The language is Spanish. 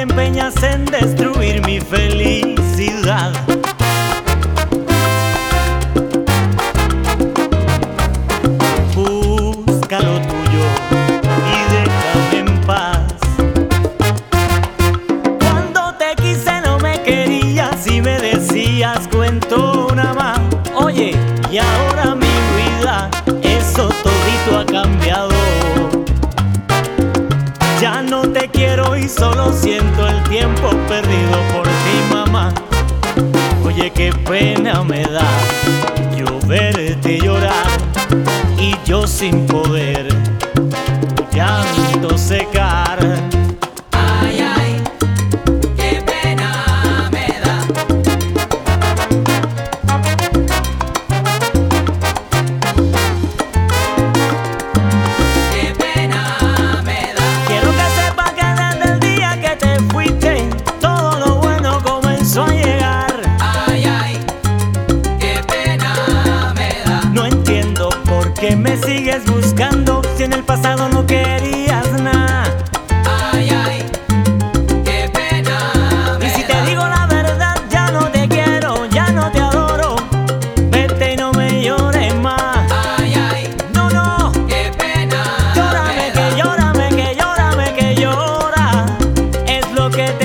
empeñas en destruir mi felicidad. Busca lo tuyo y déjame en paz. Cuando te quise no me querías y me decías cuento nada más. Oye, y ahora mi vida, eso todito ha cambiado. Ya no te quiero y solo siento el tiempo perdido por ti, mamá. Oye, qué pena me da yo verte llorar y yo sin poder tu llanto secar. Ay, ay, qué pena me da. Qué pena me da. Quiero que sepas que desde el día que te fuiste, todo lo bueno comenzó a llegar. Ay, ay, qué pena me da. No entiendo por qué me sigues buscando si en el pasado no querías nada. Ay, ay, qué pena me Y si da. te digo la verdad, ya no te quiero, ya no te adoro. Vete y no me llores más. Ay, ay, No, no, qué pena llórame, me que da. llórame, que llórame, que llora. Es lo que te